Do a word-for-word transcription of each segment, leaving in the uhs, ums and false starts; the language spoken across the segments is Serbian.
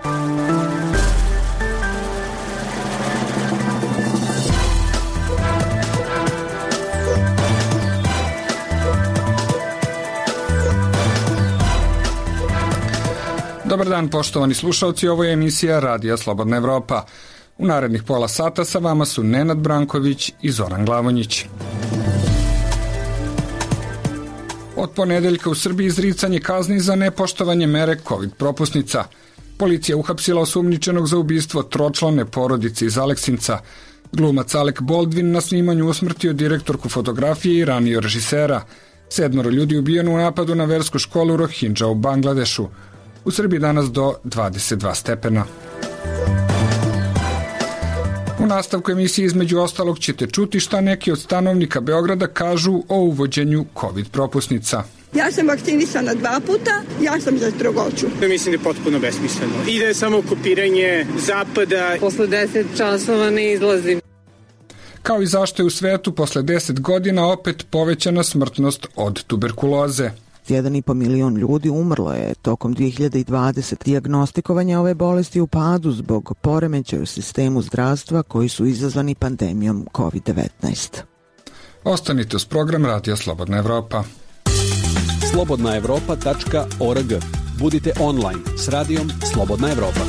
Dobar dan, poštovani slušalci, ovo je emisija Radija Slobodna Evropa. U narednih pola sata sa vama su Nenad Branković i Zoran Glavonjić. Od ponedeljka u Srbiji izricanje kazni za nepoštovanje mere COVID propusnica. Policija uhapsila osumnjičenog za ubistvo tročlane porodice iz Aleksinca. Glumac Alec Baldwin na snimanju usmrtio direktorku fotografije i ranio režisera. Sedmoro ljudi ubijeno u napadu na versku školu Rohingya u Bangladešu. U Srbiji danas do dvadeset dva stepena. U nastavku emisije između ostalog ćete čuti šta neki od stanovnika Beograda kažu o uvođenju COVID propusnica. Ja sam vakcinisana dva puta, ja sam za strogoću. Mislim da je potpuno besmisleno. I da je samo kopiranje zapada. Posle deset časova ne izlazim. Kao i zašto je u svetu posle deset godina opet povećana smrtnost od tuberkuloze. jedan i po milion ljudi umrlo je tokom dve hiljade dvadesete. Dijagnostikovanje ove bolesti u padu zbog poremećaja u sistemu zdravstva koji su izazvani pandemijom kovid devetnaest. Ostanite uz program Radija Slobodna Evropa. slobodna evropa tačka org. Budite online s Radijom Slobodna Evropa.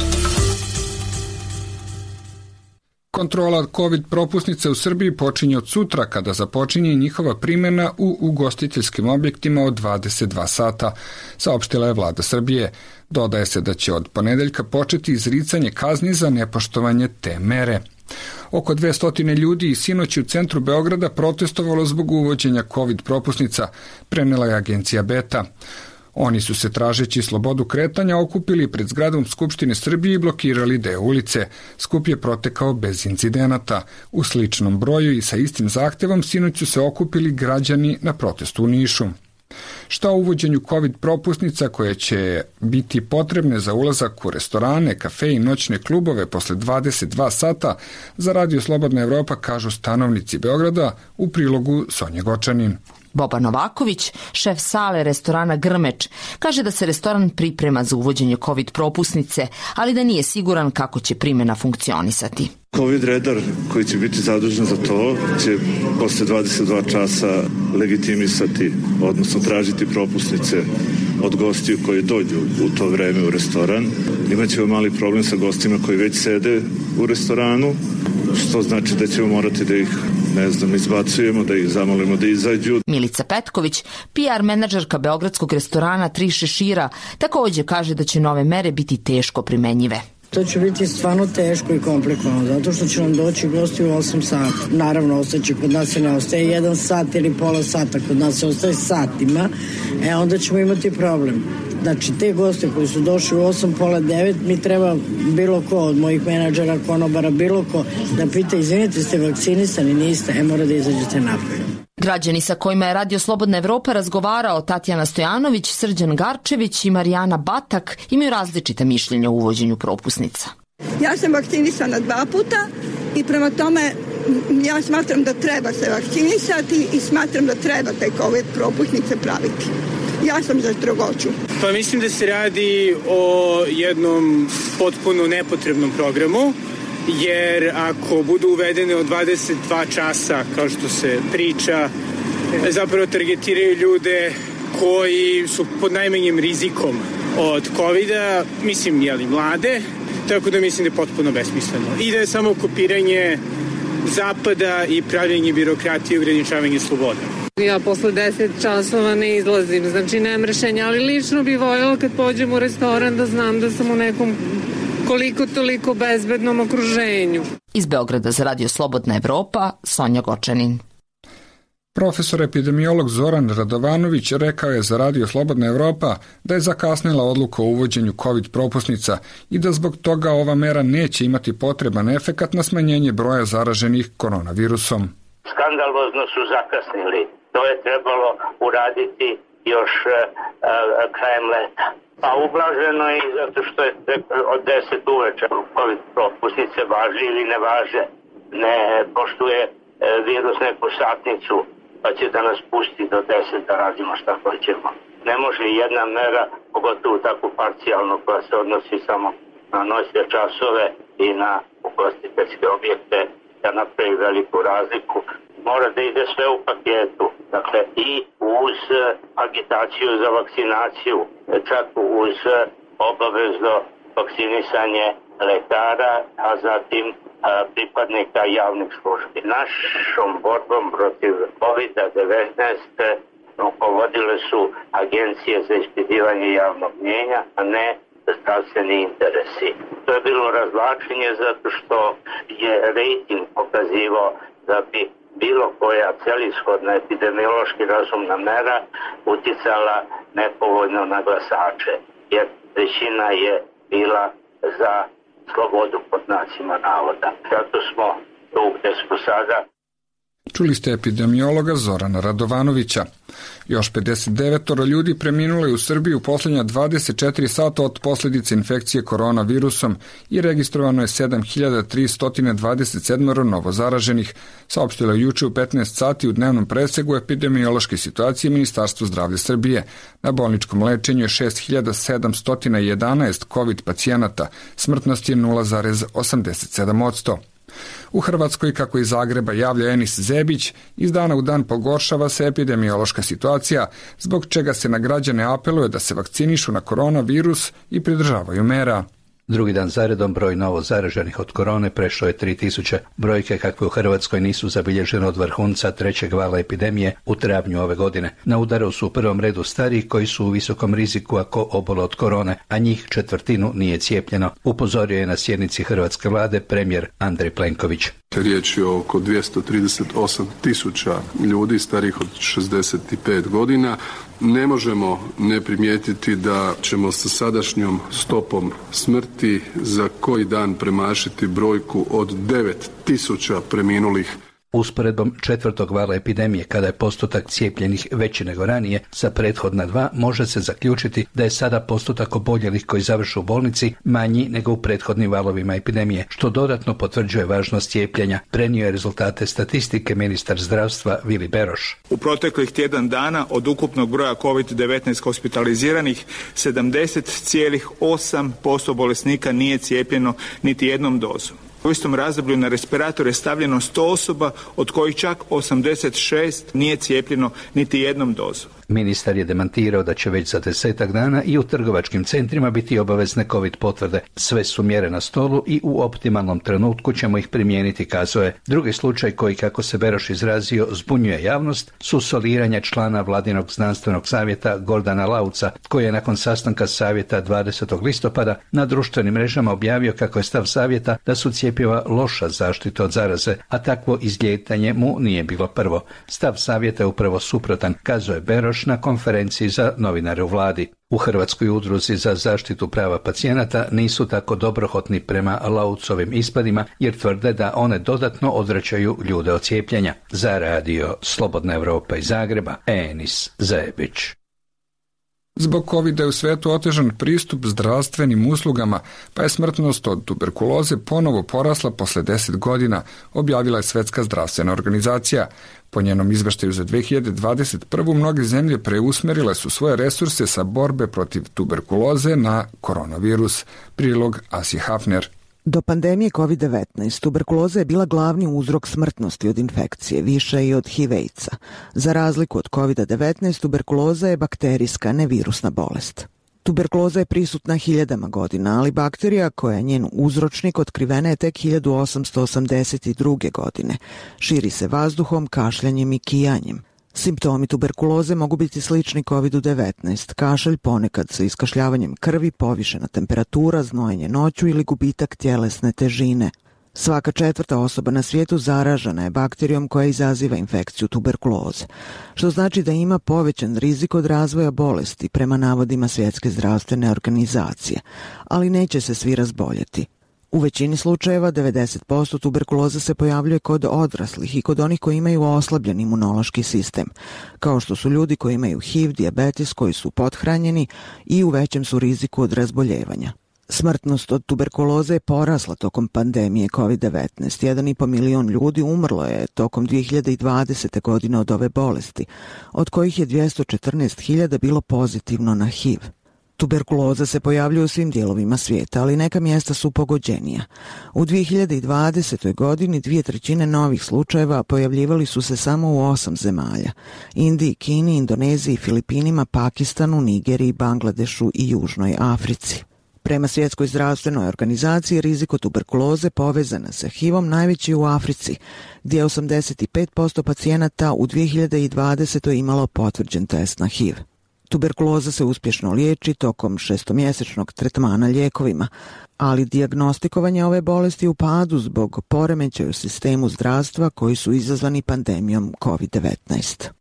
Kontrola COVID propusnice u Srbiji počinje od sutra kada započinje njihova primjena u ugostiteljskim objektima od dvadeset dva sata, saopštila je vlada Srbije. Dodaje se da će od ponedeljka početi izricanje kazni za nepoštovanje te mere. Oko dvesta ljudi i sinoć u centru Beograda protestovalo zbog uvođenja COVID propusnica, prenela je agencija Beta. Oni su se tražeći slobodu kretanja okupili pred zgradom Skupštine Srbije i blokirali deo ulice. Skup je protekao bez incidenata. U sličnom broju i sa istim zahtevom sinoć su se okupili građani na protestu u Nišu. Šta o uvođenju COVID propusnica koje će biti potrebne za ulazak u restorane, kafe i noćne klubove posle dvadeset dva sata, za Radio Slobodna Evropa kažu stanovnici Beograda u prilogu Sonje Gočanin. Boba Novaković, šef sale restorana Grmeč, kaže da se restoran priprema za uvođenje COVID propusnice, ali da nije siguran kako će primjena funkcionisati. COVID redar koji će biti zadužen za to će posle dvadeset dva časa legitimisati, odnosno tražiti propusnice od gostiju koji dođu u to vreme u restoran. Imaćemo mali problem sa gostima koji već sede u restoranu, što znači da ćemo morati da ih, ne znam, izbacujemo, da ih zamolimo da izađu. Milica Petković, P R menadžerka beogradskog restorana Tri šešira, također kaže da će nove mere biti teško primenjive. To će biti stvarno teško i komplikovano, zato što će nam doći gosti u osam sata. Naravno, ostaće kod nas se ne ostaje jedan sat ili pola sata, kod nas se ostaje satima, e onda ćemo imati problem. Znači, te goste koji su došli u osam, pola devet, mi treba bilo ko od mojih menadžera, konobara, bilo ko da pita, izvinite, ste vakcinisani, niste, e mora da izađete napolje. Građani sa kojima je Radio Slobodna Evropa razgovarao Tatjana Stojanović, Srđan Garčević i Marijana Batak imaju različita mišljenja o uvođenju propusnica. Ja sam vakcinisana dva puta i prema tome ja smatram da treba se vakcinisati i smatram da treba te COVID propusnice praviti. Ja sam za strogoću. Pa mislim da se radi o jednom potpuno nepotrebnom programu, jer ako budu uvedene od dvadeset dva časa, kao što se priča, zapravo targetiraju ljude koji su pod najmanjim rizikom od covida, mislim, jeli, mlade, tako da mislim da je potpuno besmisleno. I da je samo kopiranje zapada i pravljenje birokratije i ograničavanje sloboda. Ja posle deset časova ne izlazim, znači nemam rešenja, ali lično bih voljela kad pođem u restoran da znam da sam u nekom koliko toliko bezbednom okruženju. Iz Beograda za Radio Slobodna Evropa, Sonja Gočanin. Profesor epidemiolog Zoran Radovanović rekao je za Radio Slobodna Evropa da je zakasnila odluka o uvođenju COVID propusnica i da zbog toga ova mera neće imati potreban efekat na smanjenje broja zaraženih koronavirusom. Skandalozno su zakasnili. To je trebalo uraditi još uh, uh, krajem leta. Pa ublaženo je i zato što je od deset uveče COVID propusnice važe ili ne važe. Ne poštuje uh, virus neku satnicu, pa će da nas pusti do deset da radimo šta hoćemo. Ne može jedna mera, pogotovo tako parcijalno koja se odnosi samo na noćne časove i na ugostiteljske objekte da napravi veliku razliku. Mora da ide sve u paketu, dakle i uz agitaciju za vakcinaciju, čak uz obavezno vakcinisanje lekara, a zatim a, pripadnika javnih službi. Našom borbom protiv kovid devetnaest rukovodile su agencije za ispitivanje javnog mnjenja, a ne zdravstveni interesi. To je bilo razvlačenje zato što je rejting pokazivao da bi bilo koja celishodna epidemiološki razumna mera uticala nepovoljno na glasače, jer većina je bila za slobodu pod znacima navoda. Zato smo tu gde smo sada. Čuli ste epidemiologa Zorana Radovanovića. Još pedeset devet ljudi preminulo je u Srbiji u posljednja dvadeset četiri sata od posljedice infekcije koronavirusom i registrovano je sedam hiljada tristo dvadeset sedam novo zaraženih, saopštilo je juče u petnaest sati u dnevnom presegu epidemiološke situacije Ministarstva zdravlja Srbije. Na bolničkom lečenju je šest hiljada sedamsto jedanaest COVID pacijenata, smrtnost je nula zarez osamdeset sedam posto. U Hrvatskoj, kako iz Zagreba javlja Enis Zebić, iz dana u dan pogoršava se epidemiološka situacija, zbog čega se na građane apeluje da se vakcinišu na koronavirus i pridržavaju mera. Drugi dan zaredom broj novo zaraženih od korone prešao je tri tisuće. Brojke kakve u Hrvatskoj nisu zabilježene od vrhunca trećeg vala epidemije u travnju ove godine. Na udaru su u prvom redu stariji koji su u visokom riziku ako obole od korone, a njih četvrtinu nije cijepljeno. Upozorio je na sjednici hrvatske vlade premijer Andrej Plenković. Riječ je o oko dvjesto trideset osam tisuća ljudi starijih od šezdeset pet godina. Ne možemo ne primijetiti da ćemo sa sadašnjom stopom smrti za koji dan premašiti brojku od devet tisuća preminulih. Usporedbom četvrtog vala epidemije, kada je postotak cijepljenih veći nego ranije, sa prethodna dva može se zaključiti da je sada postotak oboljelih koji završe u bolnici manji nego u prethodnim valovima epidemije, što dodatno potvrđuje važnost cijepljenja. Prenio je rezultate statistike ministar zdravstva Vili Beroš. U proteklih tjedan dana od ukupnog broja kovid devetnaest hospitaliziranih sedamdeset zarez osam posto bolesnika nije cijepljeno niti jednom dozom. U istom razdoblju na respirator je stavljeno sto osoba, od kojih čak osamdeset šest nije cijepljeno niti jednom dozom. Ministar je demantirao da će već za desetak dana i u trgovačkim centrima biti obavezne COVID potvrde. Sve su mjere na stolu i u optimalnom trenutku ćemo ih primijeniti, kazao je. Drugi slučaj koji, kako se Beroš izrazio, zbunjuje javnost su soliranja člana vladinog znanstvenog savjeta Gordana Lauca, koji je nakon sastanka savjeta dvadesetog listopada na društvenim mrežama objavio kako je stav savjeta da su cjepiva loša zaštita od zaraze, a takvo izlijetanje mu nije bilo prvo. Stav savjeta je upravo suprotan, kazao je Beroš na konferenciji za novinare u vladi. U Hrvatskoj udruzi za zaštitu prava pacijenata nisu tako dobrohotni prema Laucovim ispadima, jer tvrde da one dodatno odvraćaju ljude od cijepljenja. Za radio Slobodna Evropa iz Zagreba, Enis Zebić. Zbog kovida je u svetu otežan pristup zdravstvenim uslugama, pa je smrtnost od tuberkuloze ponovo porasla posle deset godina, objavila je Svetska zdravstvena organizacija. Po njenom izveštaju za dve hiljade dvadeset prvu mnoge zemlje preusmerile su svoje resurse sa borbe protiv tuberkuloze na koronavirus. Prilog Asije Hafner. Do pandemije kovid devetnaest tuberkuloza je bila glavni uzrok smrtnosti od infekcije, više i od H I V AIDS-a. Za razliku od kovid devetnaest, tuberkuloza je bakterijska, ne virusna bolest. Tuberkuloza je prisutna hiljadama godina, ali bakterija koja je njen uzročnik otkrivena je tek hiljadu osamsto osamdeset druge. godine. Širi se vazduhom, kašljanjem i kijanjem. Simptomi tuberkuloze mogu biti slični kovid devetnaest, kašalj ponekad sa iskašljavanjem krvi, povišena temperatura, znojenje noću ili gubitak tjelesne težine. Svaka četvrta osoba na svijetu zaražena je bakterijom koja izaziva infekciju tuberkuloze, što znači da ima povećan rizik od razvoja bolesti prema navodima Svjetske zdravstvene organizacije, ali neće se svi razboljeti. U većini slučajeva devedeset posto tuberkuloze se pojavljuje kod odraslih i kod onih koji imaju oslabljen imunološki sistem, kao što su ljudi koji imaju H I V, dijabetes, koji su pothranjeni i u većem su riziku od razboljevanja. Smrtnost od tuberkuloze je porasla tokom pandemije kovid devetnaest. jedan i po milion ljudi umrlo je tokom dvije hiljade dvadesete. godine od ove bolesti, od kojih je dvjesto četrnaest hiljada bilo pozitivno na H I V. Tuberkuloza se pojavljuje u svim dijelovima svijeta, ali neka mjesta su pogođenija. U dvije hiljade dvadesetoj. godini dvije trećine novih slučajeva pojavljivali su se samo u osam zemalja: Indiji, Kini, Indoneziji, Filipinima, Pakistanu, Nigeriji, Bangladešu i Južnoj Africi. Prema Svjetskoj zdravstvenoj organizaciji, rizik od tuberkuloze povezana sa H I V-om najveći u Africi, gdje je osamdeset pet posto pacijenata u dvije hiljade dvadesetoj. imalo potvrđen test na H I V. Tuberkuloza se uspješno liječi tokom šestomjesečnog tretmana lijekovima, ali dijagnostikovanje ove bolesti u padu zbog poremećaja u sistemu zdravstva koji su izazvani pandemijom kovid devetnaest.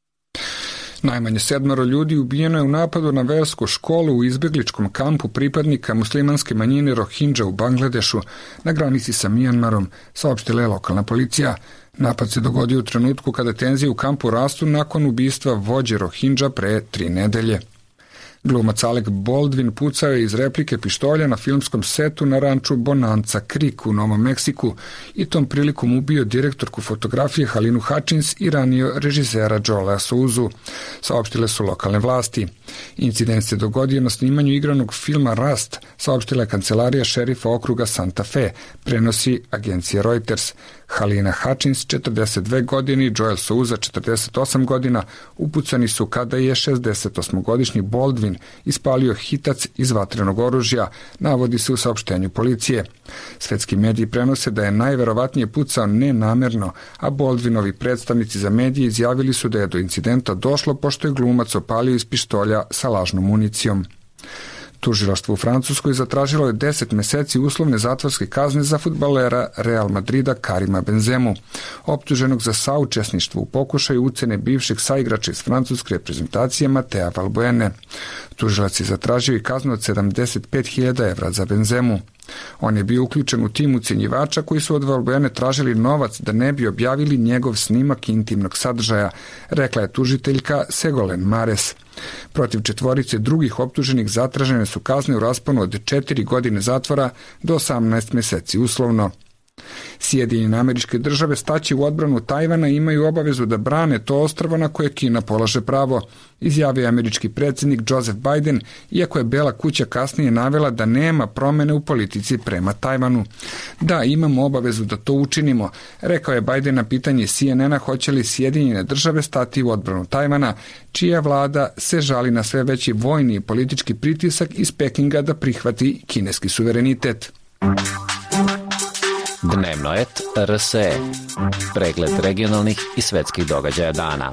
Najmanje sedmero ljudi ubijeno je u napadu na versku školu u izbjegličkom kampu pripadnika muslimanske manjine Rohingya u Bangladešu na granici sa Mijanmarom, saopštila je lokalna policija. Napad se dogodio u trenutku kada tenzije u kampu rastu nakon ubistva vođe Rohingya pre tri nedelje. Glumac Alec Baldwin pucao je iz replike pištolja na filmskom setu na ranču Bonanza Creek u Novom Meksiku i tom prilikom ubio direktorku fotografije Halinu Hutchins i ranio režisera Joela Souzu, saopštile su lokalne vlasti. Incident se dogodio na snimanju igranog filma Rust, saopštila je kancelarija šerifa okruga Santa Fe, prenosi agencija Reuters. Halina Hutchins, četrdeset dve godine, i Joel Souza, četrdeset osam godina, upucani su kada je šezdesetosmogodišnji Baldwin ispalio hitac iz vatrenog oružja, navodi se u saopštenju policije. Svetski mediji prenose da je najverovatnije pucao nenamerno, a Baldwinovi predstavnici za medije izjavili su da je do incidenta došlo pošto je glumac opalio iz pištolja sa lažnom municijom. Tužilaštvo u Francuskoj zatražilo je deset meseci uslovne zatvorske kazne za fudbalera Real Madrida Karima Benzemu, optuženog za saučesništvo u pokušaju ucene bivšeg saigrača iz francuske reprezentacije Matea Valbuene. Tužilac je zatražio i kaznu od sedamdeset pet hiljada evra za Benzemu. On je bio uključen u tim ucjenjivača koji su od Valbuene tražili novac da ne bi objavili njegov snimak intimnog sadržaja, rekla je tužiteljka Segolen Mares. Protiv četvorice drugih optuženih zatražene su kazne u rasponu od četiri godine zatvora do osamnaest meseci uslovno. Sjedinjene Američke Države staće u odbranu Tajvana i imaju obavezu da brane to ostrvo na koje Kina polaže pravo, izjavio je američki predsjednik Joseph Biden, iako je Bela kuća kasnije navela da nema promene u politici prema Tajvanu. Da, imamo obavezu da to učinimo, rekao je Biden na pitanje C N N-a hoće li Sjedinjene Države stati u odbranu Tajvana, čija vlada se žali na sve veći vojni i politički pritisak iz Pekinga da prihvati kineski suverenitet. Dnevno et R S E. Pregled regionalnih i svetskih događaja dana.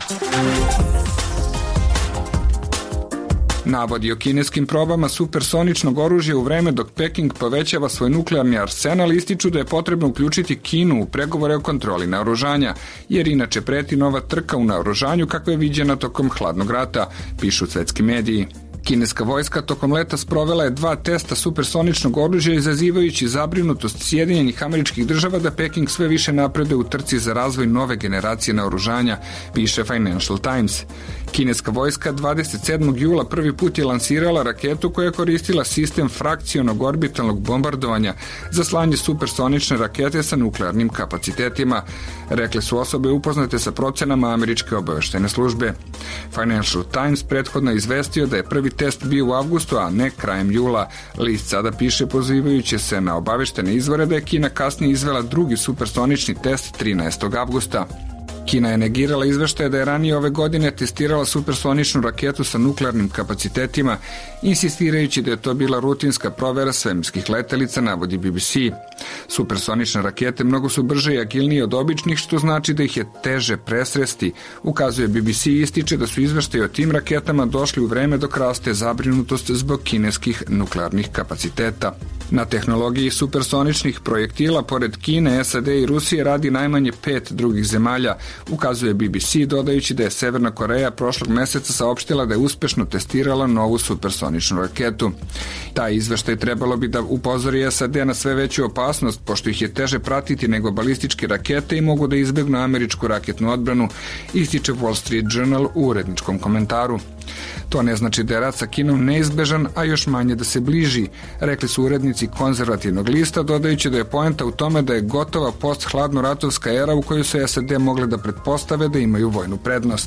Navodi o kineskim probama supersoničnog oružja u vreme dok Peking povećava svoj nuklearni arsenal ističu da je potrebno uključiti Kinu u pregovore o kontroli naoružanja, jer inače preti nova trka u naoružanju kakva je viđena tokom hladnog rata, pišu svetski mediji. Kineska vojska tokom leta sprovela je dva testa supersoničnog oružja izazivajući zabrinutost Sjedinjenih Američkih Država da Peking sve više napreduje u trci za razvoj nove generacije naoružanja, piše Financial Times. Kineska vojska dvadeset sedmog jula prvi put je lansirala raketu koja je koristila sistem frakcionog orbitalnog bombardovanja za slanje supersonične rakete sa nuklearnim kapacitetima, rekle su osobe upoznate sa procenama američke obavještajne službe. Financial Times prethodno je izvestio da je prvi test bio u avgustu, a ne krajem jula. List sada piše pozivajući se na obavještene izvore da je Kina kasnije izvela drugi supersonični test trinaestog avgusta. Kina je negirala izveštaje da je ranije ove godine testirala supersoničnu raketu sa nuklearnim kapacitetima, insistirajući da je to bila rutinska provera svemirskih letelica, navodi B B C. Supersonične rakete mnogo su brže i agilnije od običnih, što znači da ih je teže presresti, ukazuje B B C i ističe da su izveštaje o tim raketama došli u vreme dok raste zabrinutost zbog kineskih nuklearnih kapaciteta. Na tehnologiji supersoničnih projektila pored Kine, S A D i Rusije radi najmanje pet drugih zemalja, ukazuje B B C, dodajući da je Severna Koreja prošlog meseca saopštila da je uspešno testirala novu supersoničnu raketu. Taj izveštaj trebalo bi da upozori S A D na sve veću opasnost, pošto ih je teže pratiti nego balističke rakete i mogu da izbegnu američku raketnu odbranu, ističe Wall Street Journal u uredničkom komentaru. To ne znači da je rat sa Kinom neizbežan, a još manje da se bliži, rekli su urednici konzervativnog lista, dodajući da je poenta u tome da je gotova post-hladnoratovska era u kojoj su S A D mogle da pretpostave da imaju vojnu prednost.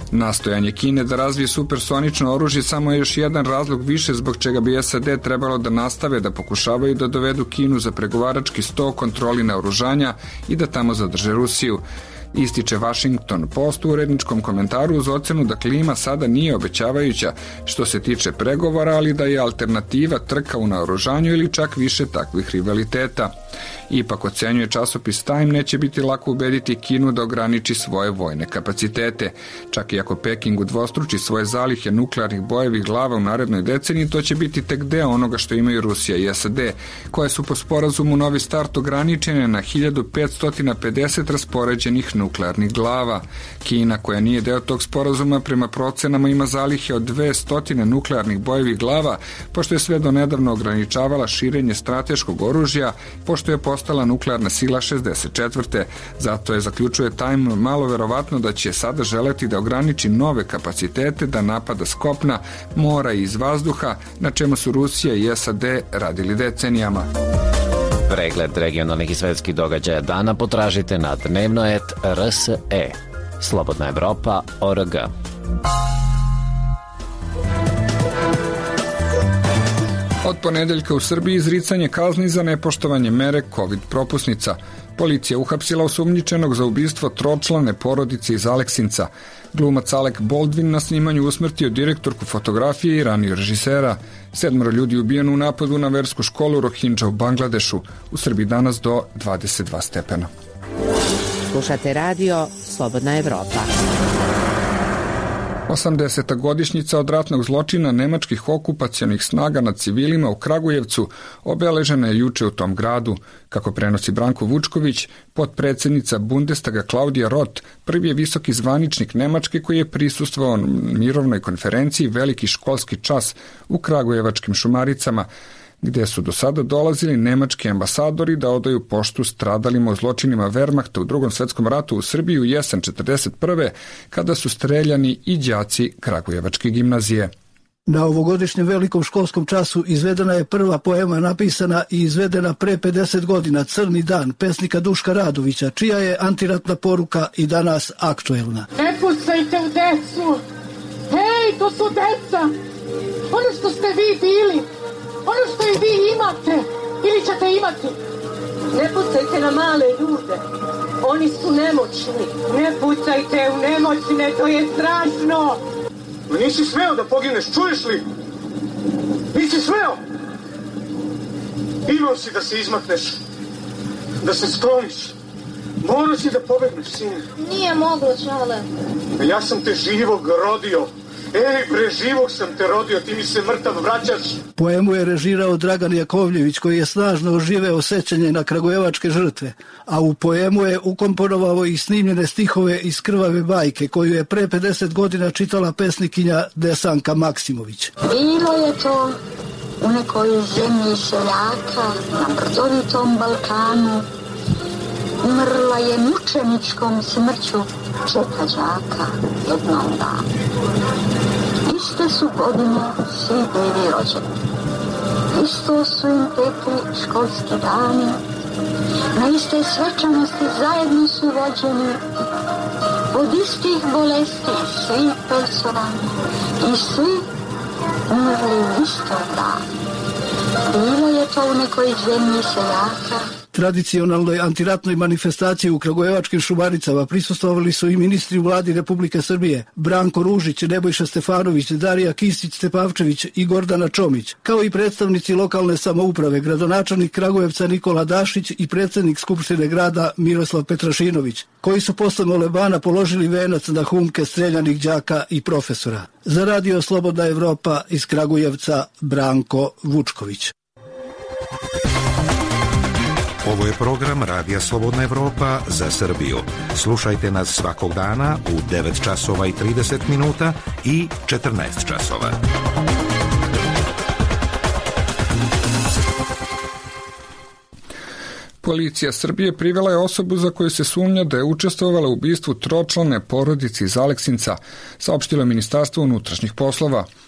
Nastojanje Kine da razvije supersonično oružje samo je još jedan razlog više zbog čega bi S A D trebalo da nastave da pokušavaju da dovedu Kinu za pregovarački sto kontroli naoružanja i da tamo zadrže Rusiju. Ističe Washington Post u uredničkom komentaru uz ocenu da klima sada nije obećavajuća što se tiče pregovora, ali da je alternativa trka u naoružanju ili čak više takvih rivaliteta. Ipak, ocenjuje časopis Time, neće biti lako ubediti Kinu da ograniči svoje vojne kapacitete. Čak i ako Peking udvostruči svoje zalihe nuklearnih bojevih glava u narednoj deceniji, to će biti tek deo onoga što imaju Rusija i S A D, koje su po sporazumu Novi start ograničene na hiljadu petsto pedeset raspoređenih nuklearnih glava. Kina, koja nije deo tog sporazuma, prema procenama ima zalihe od dvesta nuklearnih bojevih glava, pošto je sve do nedavno ograničavala širenje strateškog oružja, pošto je postala nuklearna sila šezdeset četvrte. Zato je, zaključuje Time, malo verovatno da će sada želeti da ograniči nove kapacitete da napada s kopna, mora i iz vazduha, na čemu su Rusija i S A D radili decenijama. Pregled regionalnih i svetskih događaja dana potražite na dnevnoet R S E. Slobodna Evropa tačka org. Od ponedeljka u Srbiji izricanje kazni za nepoštovanje mere COVID propusnica. Policija uhapsila osumnjičenog za ubistvo tročlane porodice iz Aleksinca. Glumac Alec Baldwin na snimanju usmrtio direktorku fotografije i ranio režisera. Sedmoro ljudi ubijeno u napadu na versku školu Rohingya u Bangladešu. U Srbiji danas do dvadeset dva stepena. Slušate radio Slobodna Evropa. osamdeseta godišnjica od ratnog zločina nemačkih okupacionih snaga nad civilima u Kragujevcu obeležena je juče u tom gradu. Kako prenosi Branko Vučković, potpredsednica Bundestaga Klaudija Roth prvi je visoki zvaničnik Nemačke koji je prisustvovao mirovnoj konferenciji Veliki školski čas u kragujevačkim Šumaricama, gde su do sada dolazili nemački ambasadori da odaju poštu stradalima u zločinima Wehrmachta u Drugom svetskom ratu u Srbiji u jesen četrdeset prve kada su streljani i đaci Kragujevačke gimnazije. Na ovogodišnjem velikom školskom času izvedena je prva poema napisana i izvedena pre pedeset godina, Crni dan, pesnika Duška Radovića, čija je antiratna poruka i danas aktuelna. Ne pucajte u decu! Hej, to su deca! Ono što ste vi bili, ono što i vi imate ili ćete imati. Ne pucajte na male ljude, oni su nemoćni. Ne pucajte u nemoćne, to je strašno. Ma nisi smeo da pogineš, čuješ li? Nisi smeo! Imao si da se izmakneš, da se skloniš. Morao si da pobegneš, sine. Nije moglo, Čale. Ja sam te živog rodio. Ej, bre, živog sam te rodio, ti mi se mrtav vraćaš. Poemu je režirao Dragan Jakovljević, koji je snažno oživeo sećanje na kragujevačke žrtve, a u poemu je ukomponovao i snimljene stihove iz Krvave bajke, koju je pre pedeset godina čitala pesnikinja Desanka Maksimović. Bilo je to u nekoj zemlji seljaka na brdovitom Balkanu. Umrla je mučeničkom smrću četa đaka jednog dana. Iste su godine svi bili rođeni. Isto su im tekli školski dani. Na iste svečanosti zajedno su vođeni. Od istih bolesti svi personalni i svi umrli u istom danu. Bilo je to u nekoj zemlji seljaka. Tradicionalnoj antiratnoj manifestaciji u kragujevačkim Šumaricama prisustvovali su i ministri u vladi Republike Srbije, Branko Ružić, Nebojša Stefanović, Darija Kisić-Tepavčević i Gordana Čomić, kao i predstavnici lokalne samouprave, gradonačelnik Kragujevca Nikola Dašić i predsjednik Skupštine grada Miroslav Petrašinović, koji su posle molebana položili venac na humke streljanih đaka i profesora. Za radio Slobodna Evropa iz Kragujevca, Branko Vučković. Ovo je program Radija Slobodna Evropa za Srbiju. Slušajte nas svakog dana u devet časova i trideset minuta i četrnaest časova. Policija Srbije privela je osobu za koju se sumnja da je učestvovala u ubistvu tročlane porodice iz Aleksinca, saopštilo je Ministarstvo unutrašnjih poslova.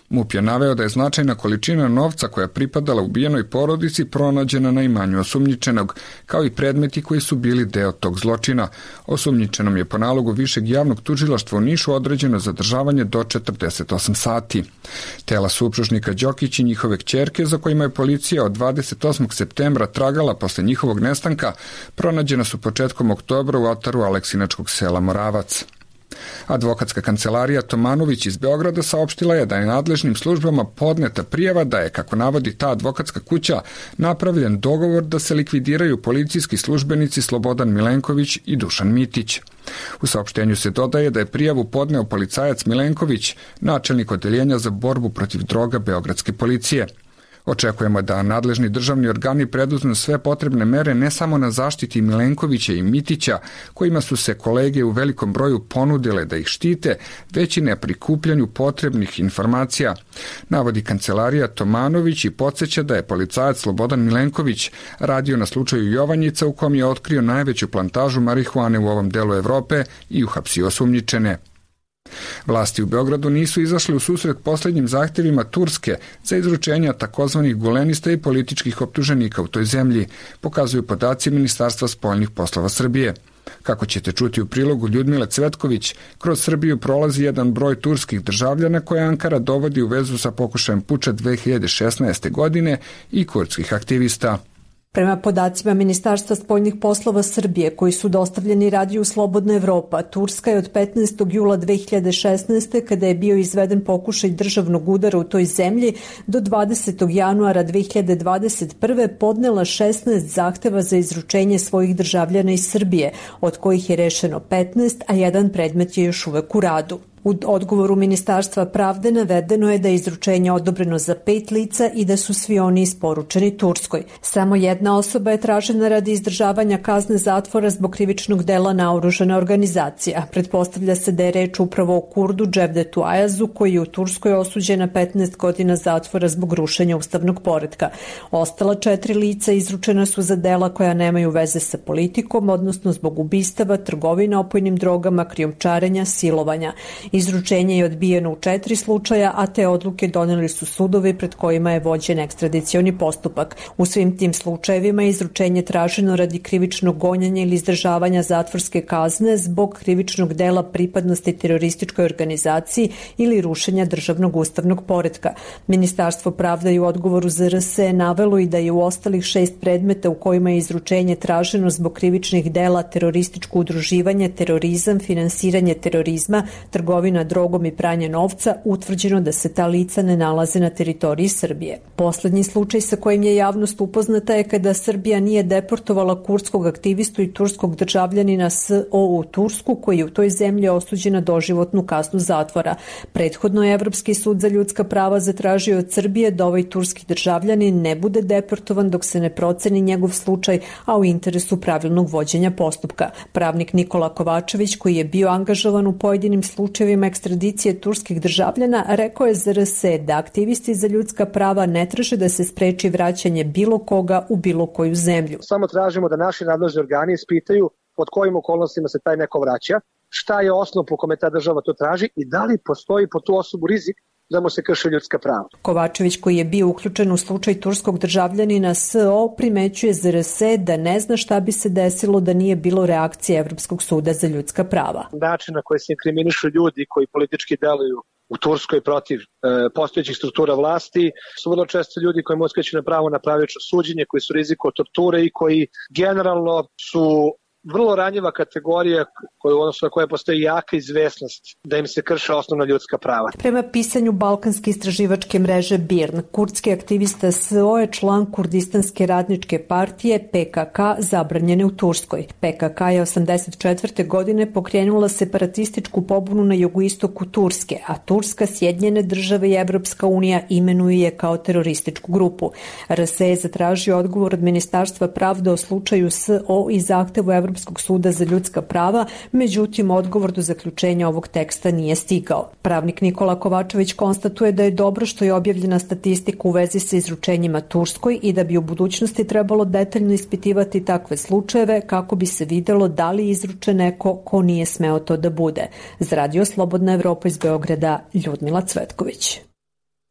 MUP je naveo da je značajna količina novca koja je pripadala ubijenoj porodici pronađena na imanju osumnjičenog, kao i predmeti koji su bili deo tog zločina. Osumnjičenom je po nalogu Višeg javnog tužilaštva u Nišu određeno zadržavanje do četrdeset osam sati. Tela supružnika Đokić i njihove kćerke, za kojima je policija od dvadeset osmog septembra tragala posle njihovog nestanka, pronađena su početkom oktobra u ataru Aleksinačkog sela Moravac. Advokatska kancelarija Tomanović iz Beograda saopštila je da je nadležnim službama podneta prijava da je, kako navodi ta advokatska kuća, napravljen dogovor da se likvidiraju policijski službenici Slobodan Milenković i Dušan Mitić. U saopštenju se dodaje da je prijavu podneo policajac Milenković, načelnik odeljenja za borbu protiv droga Beogradske policije. Očekujemo da nadležni državni organi preduzmu sve potrebne mere ne samo na zaštiti Milenkovića i Mitića, kojima su se kolege u velikom broju ponudile da ih štite, već i na prikupljanju potrebnih informacija, navodi kancelarija Tomanović i podsjeća da je policajac Slobodan Milenković radio na slučaju Jovanjica u kom je otkrio najveću plantažu marihuane u ovom delu Evrope i uhapsio osumnjičene. Vlasti u Beogradu nisu izašle u susret poslednjim zahtevima Turske za izručenje takozvanih gulenista i političkih optuženika u toj zemlji, pokazuju podaci Ministarstva spoljnih poslova Srbije. Kako ćete čuti u prilogu Ljudmile Cvetković, kroz Srbiju prolazi jedan broj turskih državljana koje Ankara dovodi u vezu sa pokušajem puča dve hiljade šesnaeste. godine i kurdskih aktivista. Prema podacima Ministarstva spoljnih poslova Srbije, koji su dostavljeni Radiju Slobodna Evropa, Turska je od petnaestog jula dve hiljade šesnaeste. kada je bio izveden pokušaj državnog udara u toj zemlji, do dvadesetog januara dve hiljade dvadeset prve. podnela šesnaest zahteva za izručenje svojih državljana iz Srbije, od kojih je rešeno petnaest, a jedan predmet je još uvek u radu. U odgovoru Ministarstva pravde navedeno je da je izručenje odobreno za pet lica i da su svi oni isporučeni Turskoj. Samo jedna osoba je tražena radi izdržavanja kazne zatvora zbog krivičnog dela naoružana organizacija. Pretpostavlja se da je reč upravo o Kurdu Cevdetu Ayazu, koji je u Turskoj osuđen na petnaest godina zatvora zbog rušenja ustavnog poretka. Ostala četiri lica izručena su za dela koja nemaju veze sa politikom, odnosno zbog ubistava, trgovine opojnim drogama, krijumčarenja, silovanja. Izručenje je odbijeno u četiri slučaja, a te odluke doneli su sudovi pred kojima je vođen ekstradicioni postupak. U svim tim slučajevima je izručenje traženo radi krivičnog gonjenja ili izdržavanja zatvorske kazne zbog krivičnog dela pripadnosti terorističkoj organizaciji ili rušenja državnog ustavnog poretka. Ministarstvo pravde je u odgovoru za R S E navelo i da je u ostalih šest predmeta u kojima je izručenje traženo zbog krivičnih dela terorističko udruživanje, terorizam, finansiranje terorizma, trgovina drogom i pranje novca, utvrđeno da se ta lica ne nalaze na teritoriji Srbije. Poslednji slučaj sa kojim je javnost upoznata je kada Srbija nije deportovala kurdskog aktivistu i turskog državljanina S O u Tursku, koji je u toj zemlji osuđen na doživotnu kaznu zatvora. Prethodno je Evropski sud za ljudska prava zatražio od Srbije da ovaj turski državljanin ne bude deportovan dok se ne proceni njegov slučaj, a u interesu pravilnog vođenja postupka. Pravnik Nikola Kovačević, koji je bio angažovan u pojedinim slučajevima ekstradicije turskih državljana, rekao je za R S E da aktivisti za ljudska prava ne traže da se spreči vraćanje bilo koga u bilo koju zemlju. Samo tražimo da naši nadležni organi ispitaju pod kojim okolnostima se taj neko vraća, šta je osnov po kome ta država to traži i da li postoji po tu osobu rizik da mu se krše ljudska prava. Kovačević, koji je bio uključen u slučaj turskog državljanina S O, primećuje za R S E da ne zna šta bi se desilo da nije bilo reakcije Evropskog suda za ljudska prava. Način na koji se inkriminišu ljudi koji politički deluju u Turskoj protiv e, postojećih struktura vlasti su vrlo često ljudi koji uskraćuju na pravo na pravično suđenje, koji su riziku od torture i koji generalno su vrlo ranjiva kategorija koju, odnosno na koje postoji jaka izvesnost da im se krše osnovna ljudska prava. Prema pisanju balkanske istraživačke mreže B I R N, kurdski aktivista S O je član Kurdistanske radničke partije P K K zabranjene u Turskoj. P K K je osamdeset četvrte. godine pokrenula separatističku pobunu na jugoistoku Turske, a Turska, Sjedinjene države i Evropska unija imenuje je kao terorističku grupu. R S E je zatražio odgovor od Ministarstva pravde o slučaju S O i zahtevu Evropskog suda za ljudska prava, međutim odgovor do zaključenja ovog teksta nije stigao. Pravnik Nikola Kovačević konstatuje da je dobro što je objavljena statistika u vezi sa izručenjima Turskoj i da bi u budućnosti trebalo detaljno ispitivati takve slučajeve kako bi se videlo da li izruče neko ko nije smeo to da bude. Za Radio Slobodna Evropa iz Beograda, Ljudmila Cvetković.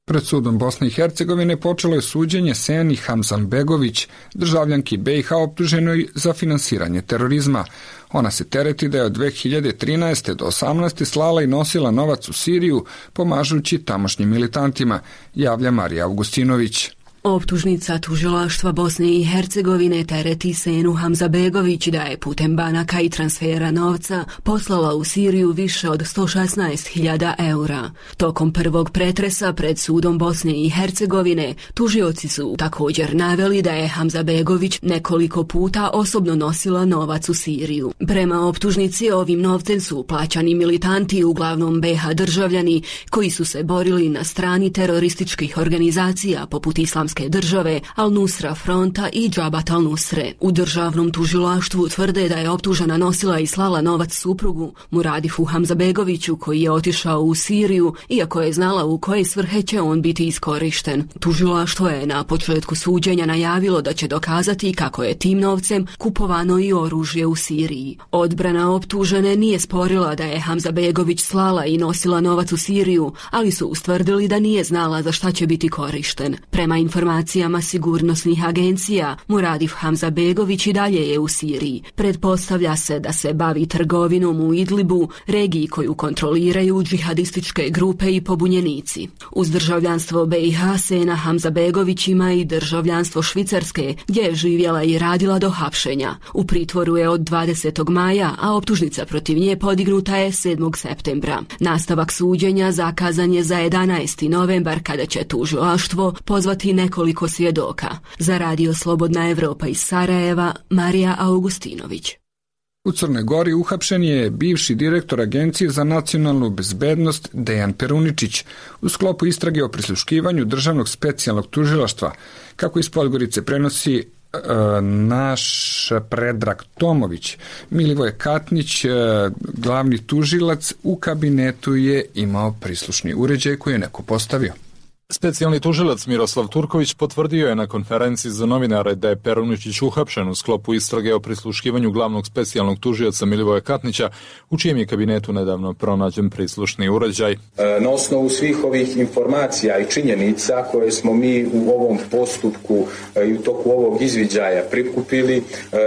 Pred sudom Bosne i Hercegovine počelo je suđenje Seni Hamzambegović, državljanki B i H optuženoj za finansiranje terorizma. Ona se tereti da je od dve hiljade trinaeste do osamnaeste slala i nosila novac u Siriju, pomažući tamošnjim militantima, javlja Marija Augustinović. Optužnica tužilaštva Bosne i Hercegovine tereti Senu Hamzabegović da je putem banaka i transfera novca poslala u Siriju više od sto šesnaest hiljada eura. Tokom prvog pretresa pred sudom Bosne i Hercegovine tužioci su također naveli da je Hamzabegović nekoliko puta osobno nosila novac u Siriju. Prema optužnici ovim novcem su plaćani militanti, uglavnom B H državljani, koji su se borili na strani terorističkih organizacija poput Islamske države, Al-Nusra fronta i Džabat al-Nusre. U državnom tužilaštvu tvrde da je optužena nosila i slala novac suprugu Muradifu Hamzabegoviću, koji je otišao u Siriju, iako je znala u koje svrhe će on biti iskorišten. Tužilaštvo je na početku suđenja najavilo da će dokazati kako je tim novcem kupovano i oružje u Siriji. Odbrana optužene nije sporila da je Hamzabegović slala i nosila novac u Siriju, ali su ustvrdili da nije znala za šta će biti korišten. Prema informacijama sigurnosnih agencija, Muradif Hamzabegović i dalje je u Siriji. Pretpostavlja se da se bavi trgovinom u Idlibu, regiji koju kontroliraju džihadističke grupe i pobunjenici. Uz državljanstvo B i H Sena Hamzabegović ima i državljanstvo Švicarske, gdje je živjela i radila do hapšenja. U pritvoru je od dvadesetog maja, a optužnica protiv nje podignuta je sedmog septembra. Nastavak suđenja zakazan je za jedanaesti novembar, kada će tužilaštvo pozvati nekoliko svjedoka. Za radio Slobodna Evropa iz Sarajeva, Marija Augustinović. U Crnoj Gori uhapšen je bivši direktor Agencije za nacionalnu bezbednost Dejan Peruničić u sklopu istrage o prisluškivanju državnog specijalnog tužilaštva, kako iz Podgorice prenosi e, naš Predrag Tomović. Milivoje Katnić, e, glavni tužilac, u kabinetu je imao prislušni uređaj koji je neko postavio. Specijalni tužilac Miroslav Turković potvrdio je na konferenciji za novinare da je Peruničić uhapšen u sklopu istrage o prisluškivanju glavnog specijalnog tužioca Milivoja Katnića, u čijem je kabinetu nedavno pronađen prislušni uređaj. Na osnovu svih ovih informacija i činjenica koje smo mi u ovom postupku i u toku ovog izviđaja prikupili,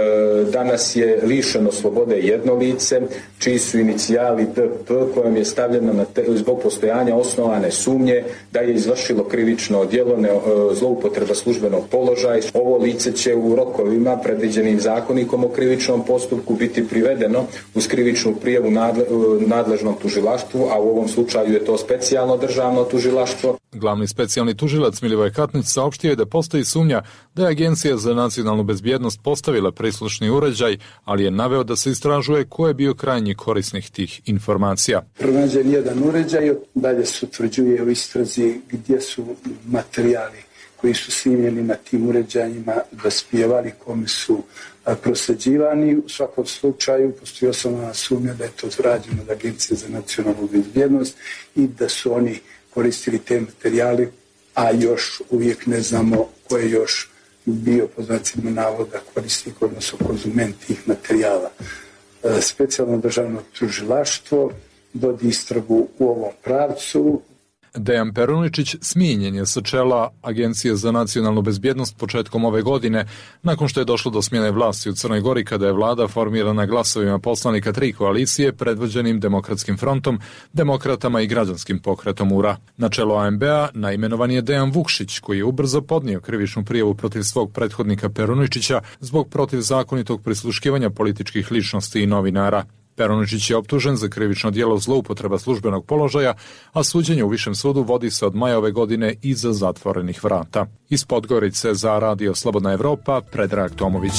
danas je lišeno slobode jedno lice, čiji su inicijali D P, kojem je stavljeno na te, zbog postojanja osnovane sumnje da je izvršilo krivično djelo zloupotreba službenog položaja. Ovo lice će u rokovima predviđenim zakonikom o krivičnom postupku biti privedeno uz krivičnu prijavu nadle, nadležnom tužilaštvu, a u ovom slučaju je to specijalno državno tužilaštvo. Glavni specijalni tužilac Milivoj Katnić saopštio je da postoji sumnja da je Agencija za nacionalnu bezbjednost postavila prislušni uređaj, ali je naveo da se istražuje ko je bio krajnji korisnik tih informacija. Pronađen jedan uređaj, dalje se utvrđuje u istrazi gdje su materijali koji su snimljeni na tim uređajima dospijevali, kome su prosljeđivani. U svakom slučaju postoji osnovna sumnja da je to rađeno od Agencije za nacionalnu bezbjednost i da su oni koristili te materijali, a još uvijek ne znamo ko je još bio, po znacima navoda, korisnik, odnosno konzument tih materijala. Specijalno državno tužilaštvo vodi istragu u ovom pravcu. Dejan Peruničić smijenjen je sa čela Agencije za nacionalnu bezbjednost početkom ove godine, nakon što je došlo do smjene vlasti u Crnoj Gori, kada je vlada formirana glasovima poslanika tri koalicije predvođenim Demokratskim frontom, Demokratama i Građanskim pokretom U R A. Na čelo A M B-a naimenovan je Dejan Vukšić, koji je ubrzo podnio krivičnu prijavu protiv svog prethodnika Peruničića zbog protivzakonitog prisluškivanja političkih ličnosti i novinara. Peruničić je optužen za krivično djelo zloupotreba službenog položaja, a suđenje u Višem sudu vodi se od maja ove godine iza zatvorenih vrata. Iz Podgorice za radio Slobodna Evropa, Predrag Tomović.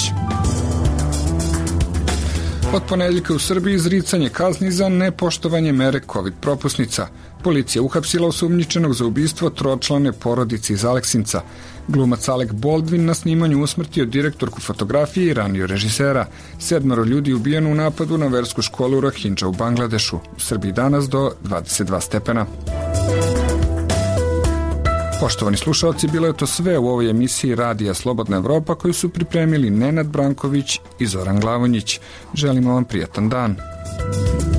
Od ponedjeljka u Srbiji izricanje kazni za nepoštovanje mere COVID propusnica. Policija uhapsila osumnjičenog za ubistvo tročlane porodice iz Aleksinca. Glumac Alec Baldwin na snimanju usmrtio direktorku fotografije i ranio režisera. Sedmoro ljudi ubijeno u napadu na versku školu Rohingya u Bangladešu. U Srbiji danas do dvadeset dva stepena. Poštovani slušalci, bilo je to sve u ovoj emisiji Radija Slobodna Evropa koju su pripremili Nenad Branković i Zoran Glavonjić. Želimo vam prijatan dan.